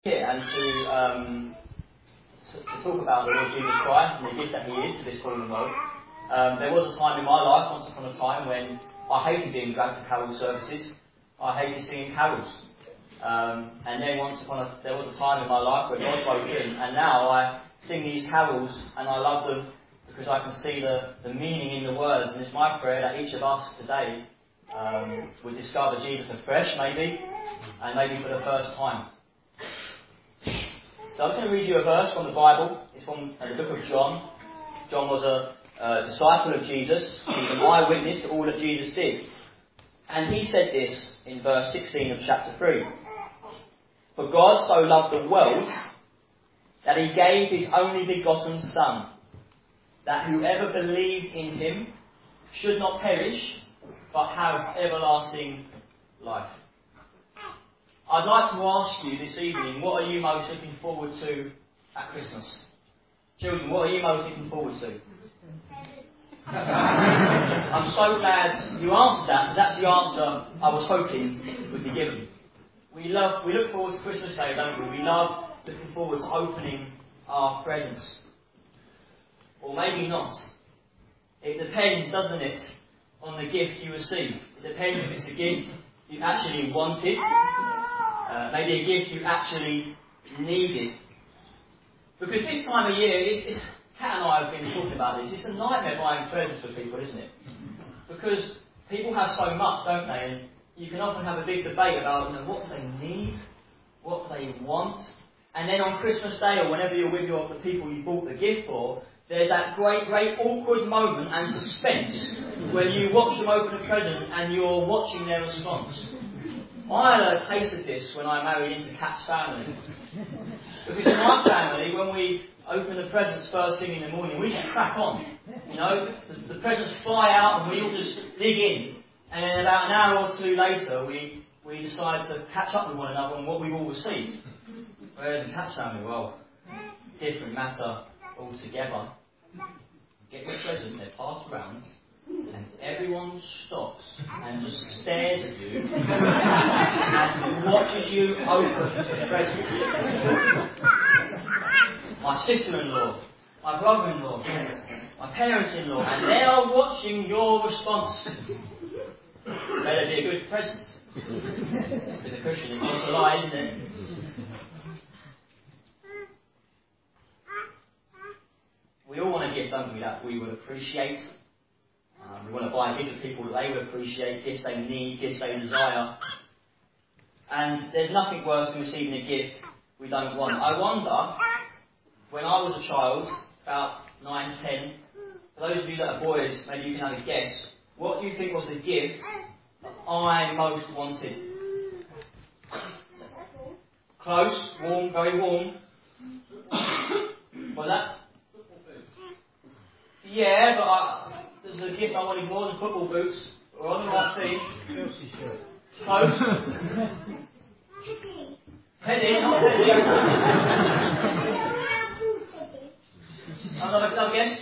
here and to talk about the Lord Jesus Christ and the gift that He is to this fallen world. There was a time in my life, once upon a time, when I hated being dragged to carol services. I hated singing carols. And then there was a time in my life where God spoke in, and now I sing these carols and I love them because I can see the meaning in the words. And it's my prayer that each of us today would discover Jesus afresh, maybe, and maybe for the first time. So I'm going to read you a verse from the Bible. It's from the book of John. John was a disciple of Jesus. He was an eyewitness to all that Jesus did. And he said this in verse 16 of chapter 3. For God so loved the world that He gave His only begotten Son, that whoever believes in Him should not perish, but have everlasting life. I'd like to ask you this evening, what are you most looking forward to at Christmas? Children, what are you most looking forward to? I'm so glad you answered that, because that's the answer I was hoping would be given. We look forward to Christmas Day, don't we? We love looking forward to opening our presents. Or maybe not. It depends, doesn't it, on the gift you receive. It depends if it's a gift you actually wanted, maybe a gift you actually needed. Because this time of year, Kat and I have been talking about this, it's a nightmare buying presents for people, isn't it? Because people have so much, don't they? And you can often have a big debate about, what do they need, what do they want. And then on Christmas Day, or whenever you're with the people you bought the gift for, there's that great awkward moment and suspense where you watch them open the present and you're watching their response. I had a taste of this when I married into Kat's family. Because in my family, when we open the presents first thing in the morning, we just crack on. The presents fly out and we all just dig in. And then about an hour or two later, we decide to catch up with one another on what we've all received. Whereas in Kat's family, well, different matter altogether. Get your present, they're passed around, and everyone stops and just stares at you and watches you open the present. My sister-in-law, my brother-in-law, my parents-in-law, and they are watching your response. Better be a good present. As a Christian, it's not a lie, isn't it? We all want a gift, don't we, that we would appreciate. We want to buy gifts for people that they would appreciate, gifts they need, gifts they desire. And there's nothing worse than receiving a gift we don't want. I wonder, when I was a child, about 9, 10, for those of you that are boys, maybe you can have a guess, what do you think was the gift that I most wanted? Close, warm, very warm. What's that? Yeah, but there's a gift I wanted more than football boots. We're on the right team. Chelsea shirt. Close. Teddy, not Teddy. Another guess?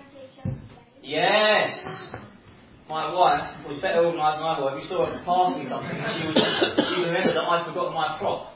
Yes. My wife was better organised than I was. If you saw her pass me something, she remembered that I'd forgotten my prop.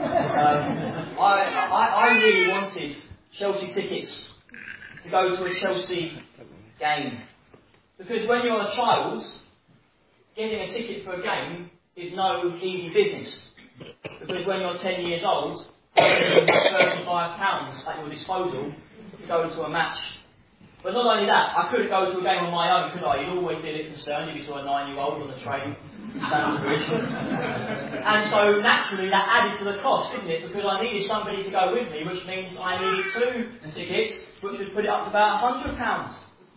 I really wanted Chelsea tickets to go to a Chelsea game. Because when you're a child, getting a ticket for a game is no easy business. Because when you're 10 years old, you have £35 at your disposal to go to a match. But not only that, I couldn't go to a game on my own, could I? You'd always be a bit concerned if you saw a 9-year-old on the train, stand on the bridge. And so naturally that added to the cost, didn't it? Because I needed somebody to go with me, which means I needed 2 tickets, which would put it up to about £100.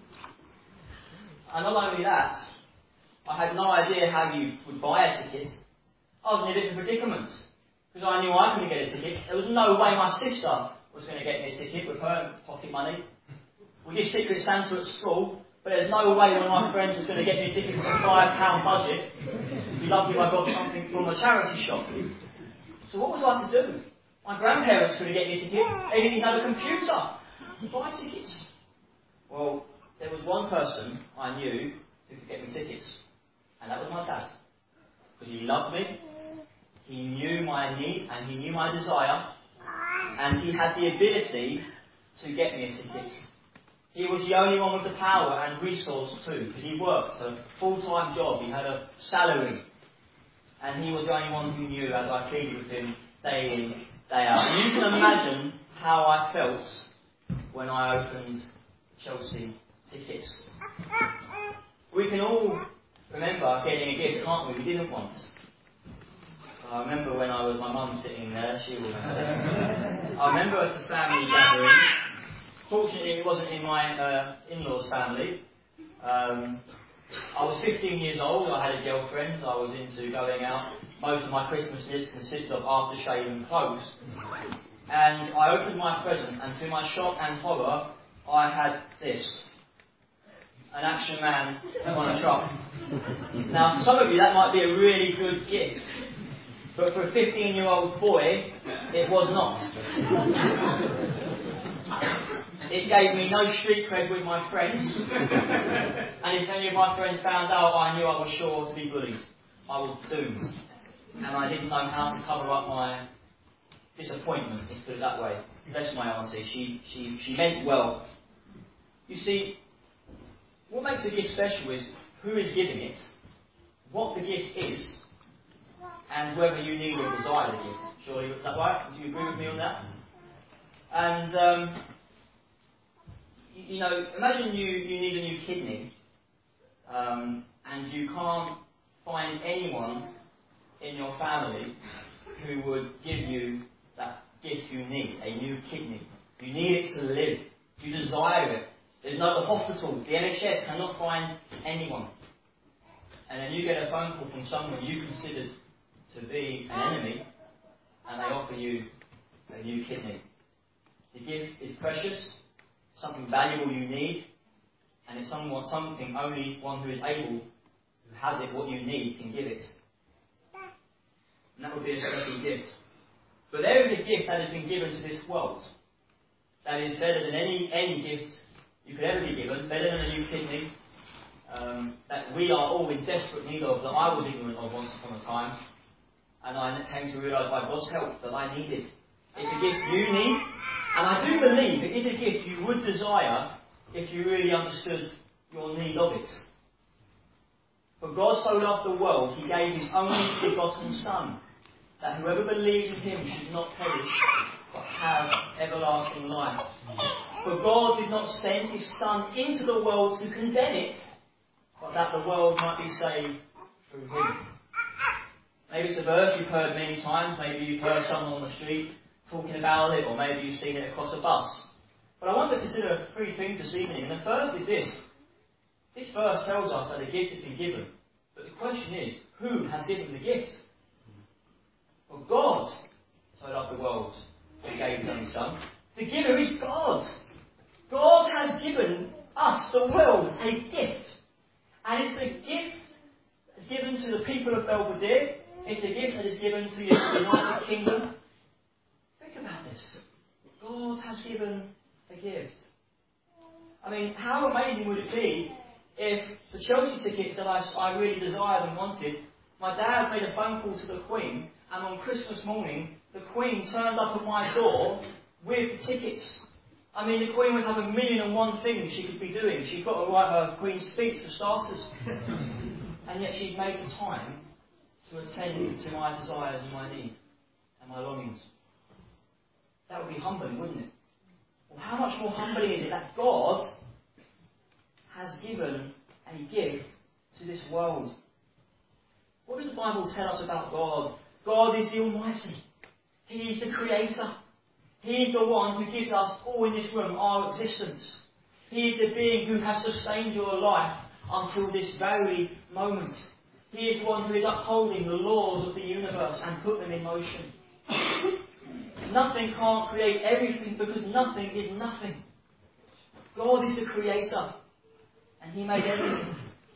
And not only that, I had no idea how you would buy a ticket. I was in a different predicament, because I knew I couldn't get a ticket. There was no way my sister was going to get me a ticket with her pocket money. We did Secret Santa at school, but there's no way one of my friends was going to get me a ticket with a £5 budget. It'd be lucky if I got something from a charity shop. So what was I to do? My grandparents couldn't get me a ticket. They didn't even have a computer to buy tickets. Well, there was one person I knew who could get me tickets, and that was my dad. Because he loved me, he knew my need, and he knew my desire, and he had the ability to get me a ticket. He was the only one with the power and resource too, because he worked a full-time job, he had a salary, and he was the only one who knew, as I pleaded with him day in, day out. And you can imagine how I felt when I opened Chelsea tickets. We can all remember getting a gift, can't we? We didn't want. I remember when I was my mum sitting there, she will remember this. I remember at a family gathering. Fortunately, it wasn't in my in-laws' family. I was 15 years old, I had a girlfriend, I was into going out. Most of my Christmas list consisted of aftershave and clothes. And I opened my present, and to my shock and horror, I had this. An Action Man on a truck. Now, for some of you, that might be a really good gift. But for a 15-year-old boy, it was not. It gave me no street cred with my friends. And if any of my friends found out, I knew I was sure to be bullied. I was doomed. And I didn't know how to cover up my disappointment, let's put it that way. Bless my auntie, she meant well. You see, what makes a gift special is who is giving it, what the gift is, and whether you need or desire the gift. Surely, is that right? Do you agree with me on that? And, you know, imagine you need a new kidney, and you can't find anyone in your family who would give you that gift you need, a new kidney. You need it to live. You desire it. There's no hospital. The NHS cannot find anyone. And then you get a phone call from someone you considered to be an enemy, and they offer you a new kidney. The gift is precious, something valuable you need, and it's something only one who is able, who has it, what you need, can give it. And that would be a special gift. But there is a gift that has been given to this world that is better than any gift you could ever be given, better than a new kidney, that we are all in desperate need of, that I was ignorant of once upon a time, and I came to realise by God's help that I needed. It's a gift you need, and I do believe it is a gift you would desire if you really understood your need of it. For God so loved the world, he gave his only begotten Son, that whoever believes in him should not perish, but have everlasting life. For God did not send his Son into the world to condemn it, but that the world might be saved through him. Maybe it's a verse you've heard many times, maybe you've heard someone on the street talking about it, or maybe you've seen it across a bus. But I want to consider three things this evening, and the first is this. This verse tells us that a gift has been given, but the question is, who has given the gift? Well, God so loved the world that he gave his only Son. The giver is God. God has given us, the world, a gift. And it's a gift that's given to the people of Belvedere. It's a gift that is given to the United Kingdom. Think about this. God has given a gift. I mean, how amazing would it be if the Chelsea tickets that I really desired and wanted, my dad made a phone call to the Queen, and on Christmas morning, the Queen turned up at my door with the tickets. I mean, the Queen would have 1,000,001 things she could be doing. She's got to write her Queen's speech for starters. And yet she's made the time to attend to my desires and my needs and my longings. That would be humbling, wouldn't it? Well, how much more humbling is it that God has given a gift to this world? What does the Bible tell us about God? God is the Almighty. He is the Creator. He is the one who gives us all in this room our existence. He is the being who has sustained your life until this very moment. He is the one who is upholding the laws of the universe and put them in motion. Nothing can't create everything because nothing is nothing. God is the Creator, and he made everything.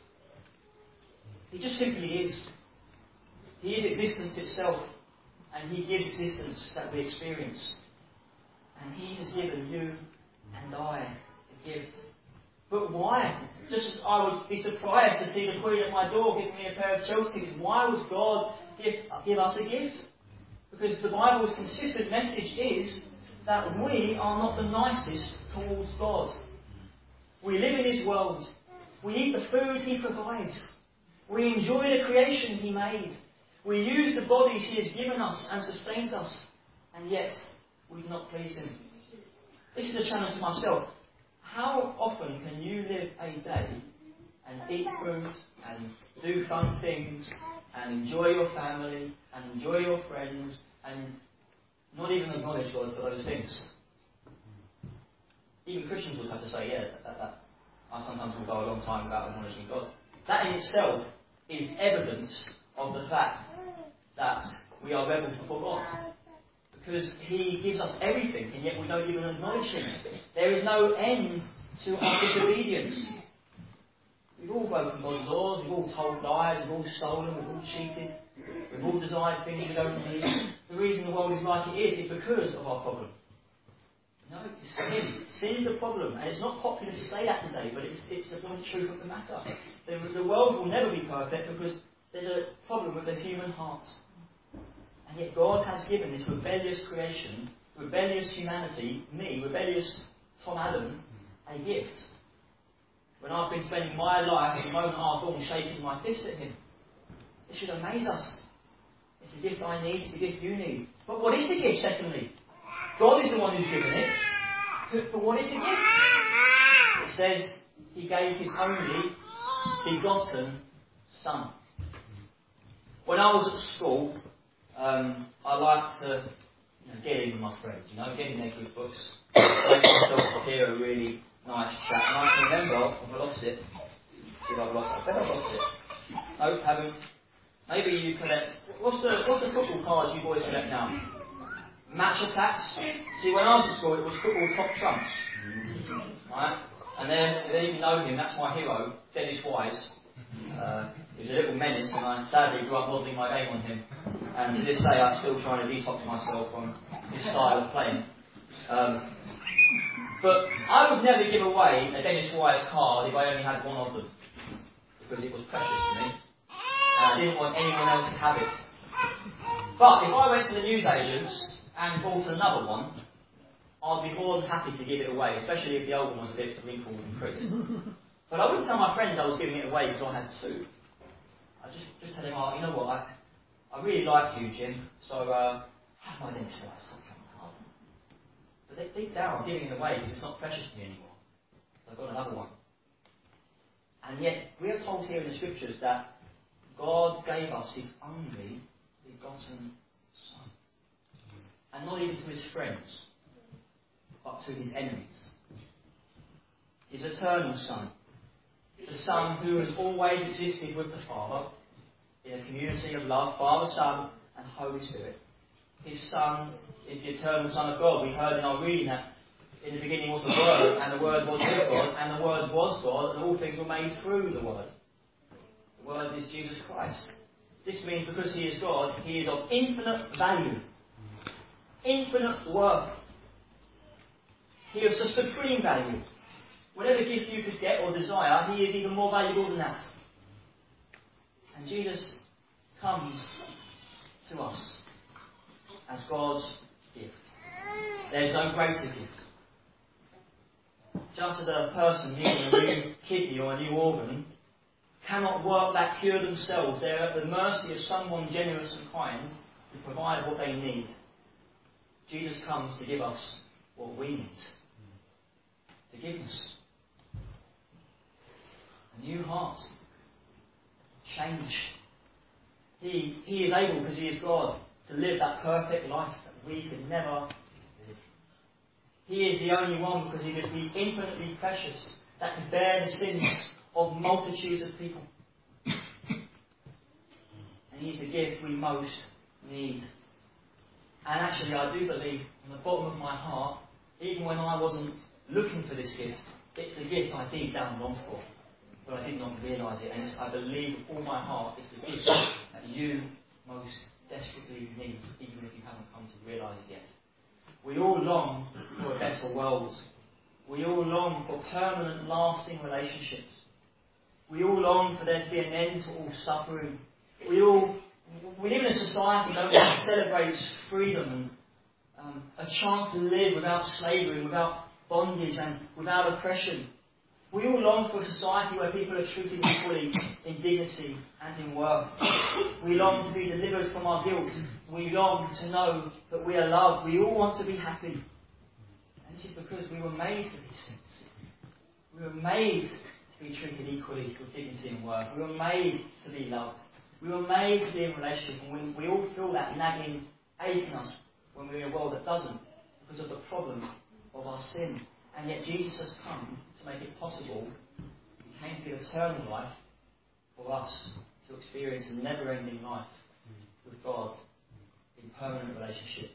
He just simply is. He is existence itself, and he gives existence that we experience. And he has given you and I a gift. But why? Just as I would be surprised to see the Queen at my door giving me a pair of Chelsea tickets, why would God give us a gift? Because the Bible's consistent message is that we are not the nicest towards God. We live in His world. We eat the food He provides. We enjoy the creation He made. We use the bodies He has given us and sustains us. And yet, we do not please Him. This is a challenge to myself. How often can you live a day and eat fruit and do fun things and enjoy your family and enjoy your friends and not even acknowledge God for those things? Even Christians will have to say, yeah, that I sometimes will go a long time without acknowledging God. That in itself is evidence of the fact that we are rebels before God. Because He gives us everything, and yet we don't even acknowledge Him. There is no end to our disobedience. We've all broken God's laws, we've all told lies, we've all stolen, we've all cheated, we've all desired things we don't need. The reason the world is like it is because of our problem. No, it's sin. Sin is the problem, and it's not popular to say that today, but it's the blunt truth of the matter. The world will never be perfect because there's a problem with the human heart. And yet God has given this rebellious creation, rebellious humanity, me, rebellious Tom Allen, a gift. When I've been spending my life, the moment I've gone, shaking my fist at Him. It should amaze us. It's a gift I need, it's a gift you need. But what is the gift, secondly? God is the one who's given it. But what is the gift? It says He gave His only begotten Son. When I was at school, I liked to get in with my friends, get in their good books, make myself hear a really nice chat. And I can remember, if I lost it, see if I've lost it. I bet I've lost it. No, haven't. Maybe you collect. What's the football cards you boys collect now? Match attacks. See, when I was at school, it was football top trumps. Right? And then you know him, that's my hero, Dennis Wise. He was a little menace, and I sadly grew up modelling my game on him. And to this day, I'm still trying to detox myself from his style of playing. But I would never give away a Dennis Wise card if I only had one of them, because it was precious to me. And I didn't want anyone else to have it. But if I went to the newsagents and bought another one, I'd be more than happy to give it away, especially if the old one was a bit wrinkled and creased. But I wouldn't tell my friends I was giving it away because I had two. I just tell them, you know what, I really like you, Jim, so have my Dennis Wise top trump card. But deep down, I'm giving it away because it's not precious to me anymore. So I've got another one. And yet, we are told here in the Scriptures that God gave us His only begotten Son. And not even to His friends, but to His enemies. His eternal Son. The Son who has always existed with the Father in a community of love, Father, Son and Holy Spirit. His Son is the eternal Son of God. We heard in our reading that in the beginning was the Word, and the Word was with God, and the Word was God, and all things were made through the Word. The Word is Jesus Christ. This means because He is God, He is of infinite value, infinite worth. He is of supreme value. Whatever gift you could get or desire, He is even more valuable than that. And Jesus comes to us as God's gift. There is no greater gift. Just as a person needing a new kidney or a new organ cannot work that cure themselves, they are at the mercy of someone generous and kind to provide what they need. Jesus comes to give us what we need. Forgiveness. A new heart. Change. He is able, because He is God, to live that perfect life that we could never live. He is the only one, because He was the infinitely precious that could bear the sins of multitudes of people. And He's the gift we most need. And actually, I do believe, from the bottom of my heart, even when I wasn't looking for this gift, it's the gift I deep down longed for. But I did not realise it, and I believe with all my heart it's the gift that you most desperately need, even if you haven't come to realise it yet. We all long for a better world. We all long for permanent, lasting relationships. We all long for there to be an end to all suffering. We live in a society that celebrates freedom a chance to live without slavery, without bondage and without oppression. We all long for a society where people are treated equally in dignity and in worth. We long to be delivered from our guilt. We long to know that we are loved. We all want to be happy. And this is because we were made for these things. We were made to be treated equally with dignity and worth. We were made to be loved. We were made to be in a relationship, and we all feel that nagging ache in us when we're in a world that doesn't, because of the problem of our sin. And yet Jesus has come to make it possible. He came to give eternal life for us to experience a never-ending life with God in permanent relationship.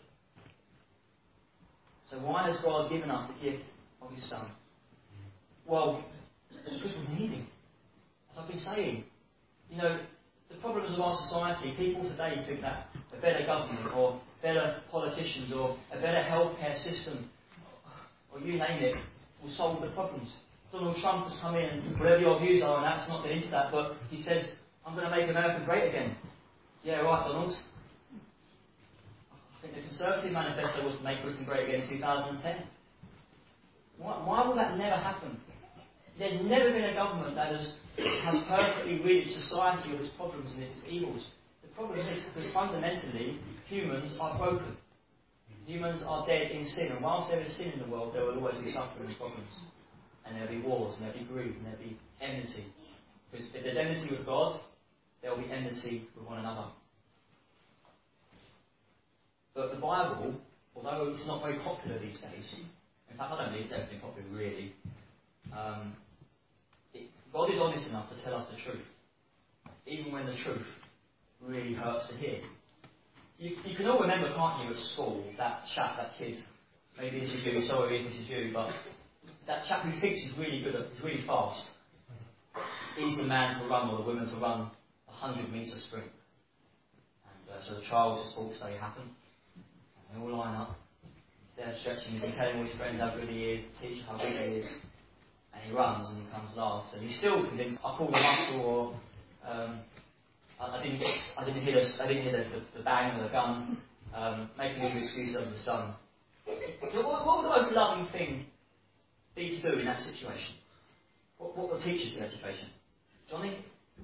So why has God given us the gift of His Son? Well, because we need Him. As I've been saying, the problems of our society, people today think that a better government or better politicians or a better healthcare system or you name it, will solve the problems. Donald Trump has come in, and whatever your views are on that, let's not get into that, but he says, I'm going to make America great again. Yeah, right, Donald. I think the Conservative manifesto was to make Britain great again in 2010. Why will that never happen? There's never been a government that has perfectly rid society of its problems and its evils. The problem is because fundamentally, humans are broken. Humans are dead in sin, and whilst there is sin in the world, there will always be suffering and problems. And there will be wars, and there will be grief, and there will be enmity. Because if there's enmity with God, there will be enmity with one another. But the Bible, although it's not very popular these days, in fact I don't think it's ever been popular really, God is honest enough to tell us the truth, even when the truth really hurts to hear. You can all remember, can't you, at school, that chap, that kid, maybe this is you, sorry if this is you, but that chap who thinks he's really good, he's really fast. He's the man to run, or the woman to run, 100-metre sprint. And so the trials of sports day happen, and they all line up. They're stretching, he's telling all his friends how good he is, the teacher how good he is, and he runs and he comes last. And he's still convinced, I pulled a muscle, or I didn't hear the bang of the gun, making all the excuses under the sun. So what would the most loving thing be to do in that situation? What will teachers do in that situation? Johnny,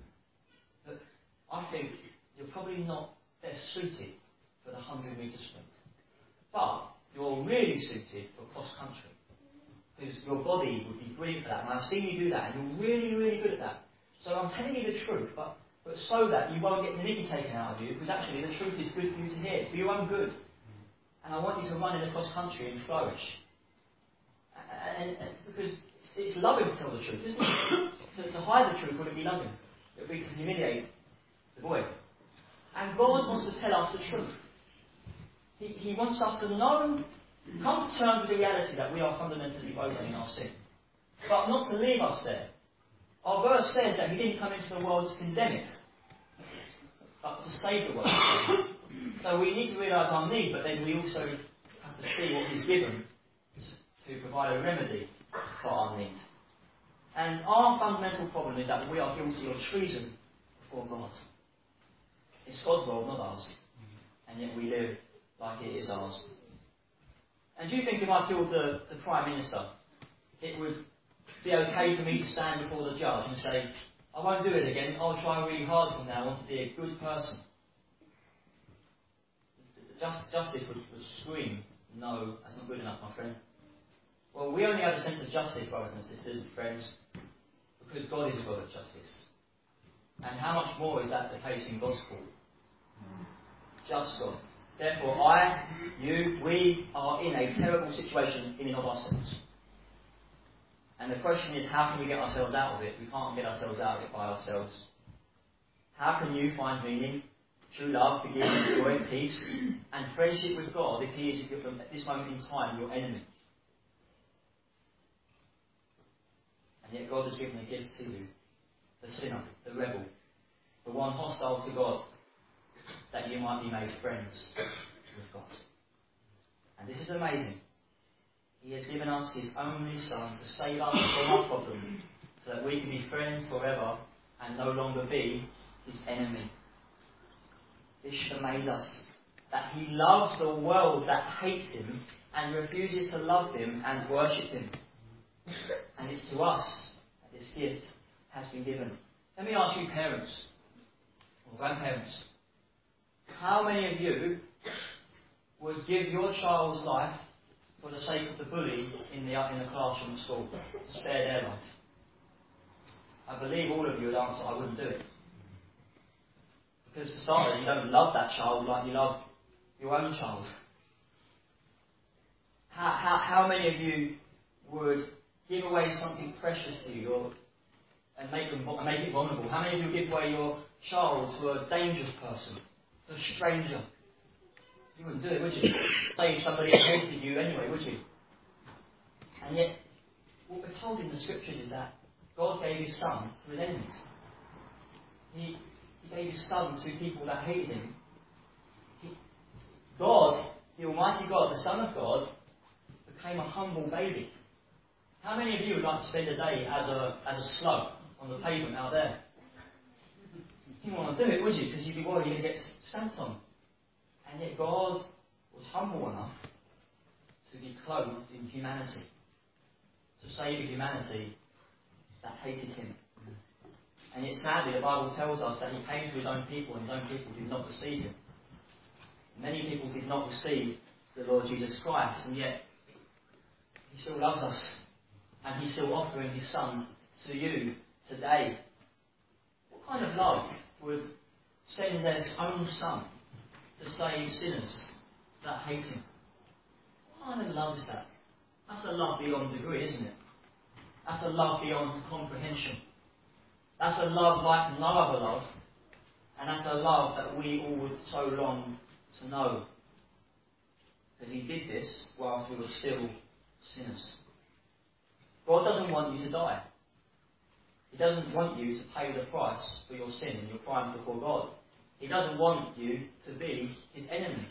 I think you're probably not best suited for the 100-metre sprint. But you're really suited for cross-country. Because your body would be brilliant for that. And I've seen you do that, and you're really, really good at that. So I'm telling you the truth, but so that you won't get the nicky taken out of you, because actually the truth is good for you to hear, for your own good. And I want you to run in the cross-country and flourish. And because it's loving to tell the truth, isn't it? To hide the truth wouldn't be loving. It would be to humiliate the boy. And God wants to tell us the truth. He wants us to know, come to terms with the reality that we are fundamentally broken in our sin. But not to leave us there. Our verse says that He didn't come into the world to condemn it, but to save the world. So we need to realise our need, but then we also have to see what He's given to provide a remedy for our need. And our fundamental problem is that we are guilty of treason before God. It's God's world, not ours. And yet we live like it is ours. And do you think if I killed the Prime Minister, it would be okay for me to stand before the judge and say, I won't do it again, I'll try really hard from now on to be a good person? Justice would scream, no, that's not good enough, my friend. Well, we only have a sense of justice, brothers and sisters and friends, because God is a God of justice. And how much more is that the case in God's court? Just God. Therefore, we are in a terrible situation in and of ourselves. And the question is, how can we get ourselves out of it? We can't get ourselves out of it by ourselves. How can you find meaning, true love, forgiveness, joy, peace, and friendship with God if He is, at this moment in time, your enemy? And yet God has given a gift to you, the sinner, the rebel, the one hostile to God, that you might be made friends with God. And this is amazing. He has given us His only Son to save us from our problem, so that we can be friends forever and no longer be His enemy. This should amaze us. that he loves the world that hates him and refuses to love him and worship him. And it's to us that this gift has been given. Let me ask you, parents or grandparents, how many of you would give your child's life for the sake of the bully in the classroom at school, to spare their life? I believe all of you would answer, I wouldn't do it. Because for starters, you don't love that child like you love your own child. How many of you would give away something precious to you and make it vulnerable? How many of you would give away your child to a dangerous person, to a stranger? You wouldn't do it, would you? Say somebody hated you anyway, would you? And yet, what we're told in the scriptures is that God gave his Son to his enemies. He gave his Son to people that hated him. God, the Almighty God, the Son of God, became a humble baby. How many of you would like to spend a day as a slug on the pavement out there? You wouldn't want to do it, would you? Because you'd be worried you're going to get stamped on. And yet God was humble enough to be clothed in humanity, to save humanity that hated him. And yet sadly the Bible tells us that he came to his own people and his own people did not receive him. Many people did not receive the Lord Jesus Christ, and yet he still loves us and he's still offering his Son to you today. What kind of love would send their own Son to save sinners that hate him? What kind of love is that? That's a love beyond degree, isn't it? That's a love beyond comprehension. That's a love like no other love. And that's a love that we all would so long to know. Because he did this whilst we were still sinners. God doesn't want you to die. He doesn't want you to pay the price for your sin and your crime before God. He doesn't want you to be his enemy.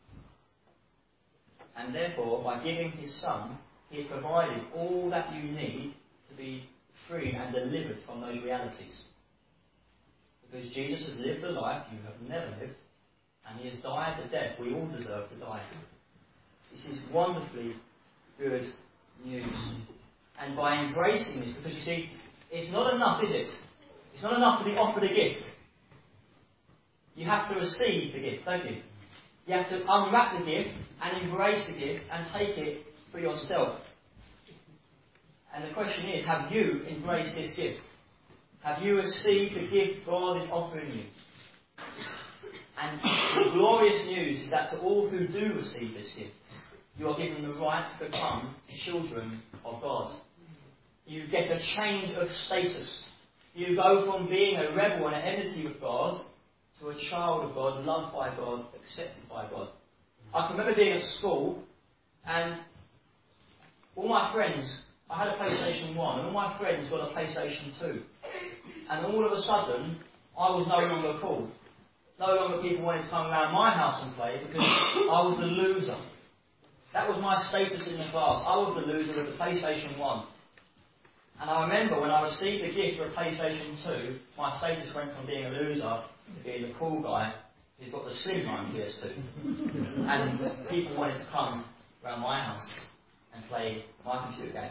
And therefore, by giving his Son, he has provided all that you need to be free and delivered from those realities. Because Jesus has lived the life you have never lived, and he has died the death we all deserve to die. This is wonderfully good news. And by embracing this, because you see, it's not enough, is it? It's not enough to be offered a gift. You have to receive the gift, don't you? You have to unwrap the gift and embrace the gift and take it for yourself. And the question is, have you embraced this gift? Have you received the gift God is offering you? And the glorious news is that to all who do receive this gift, you are given the right to become children of God. You get a change of status. You go from being a rebel and at enmity with God to a child of God, loved by God, accepted by God. I can remember being at school and all my friends, I had a PlayStation 1 and all my friends got a PlayStation 2. And all of a sudden, I was no longer cool. No longer people wanted to come around my house and play because I was the loser. That was my status in the class. I was the loser with the PlayStation 1. And I remember when I received the gift for a PlayStation 2, my status went from being a loser to being the cool guy who's got the slimline PS2. And people wanted to come around my house and play my computer game.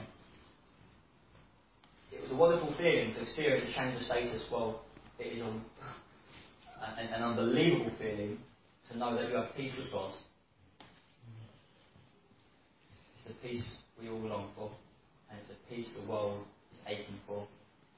It was a wonderful feeling to experience a change of status. Well, it is an unbelievable feeling to know that you have peace with God. It's the peace we all long for, and it's the peace the world is aching for.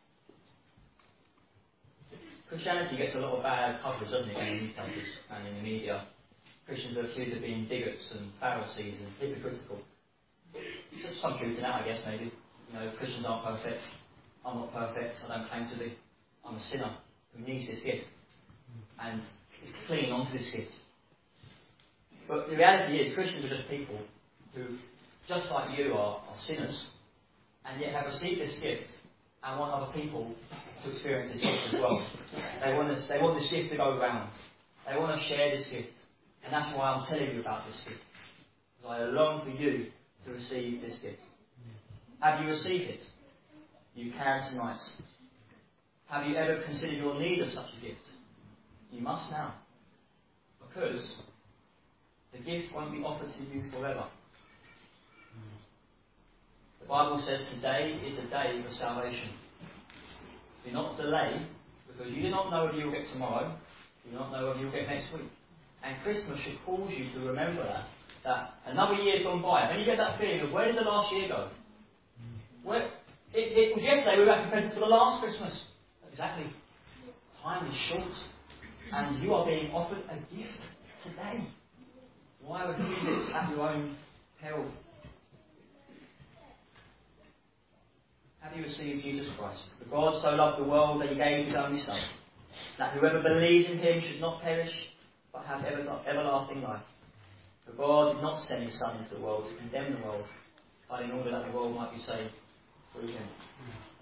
Christianity gets a lot of bad coverage, doesn't it, in the newspapers and in the media. Christians are accused of being bigots and Pharisees and hypocritical. There's some truth in that, I guess, maybe. You know, Christians aren't perfect. I'm not perfect. I don't claim to be. I'm a sinner who needs this gift and is clinging onto this gift. But the reality is, Christians are just people who, just like you, are sinners and yet have received this gift and want other people to experience this gift as well. They want this gift to go around. They want to share this gift. And that's why I'm telling you about this gift. Because I long for you to receive this gift. Have you received it? You can tonight. Have you ever considered your need of such a gift? You must now. Because The gift won't be offered to you forever. The Bible says today is the day of salvation. Do not delay, because you do not know whether you'll get tomorrow, you do not know whether you'll get next week. And Christmas should cause you to remember that another year's gone by. And you get that feeling of, where did the last year go? It was yesterday we were wrapping presents for the last Christmas. Exactly. Time is short, and you are being offered a gift today. Why refuse it at your own peril? Have you received Jesus Christ? For God so loved the world that he gave his only Son, that whoever believes in him should not perish, but have everlasting life. For God did not send his Son into the world to condemn the world, but in order that the world might be saved through him.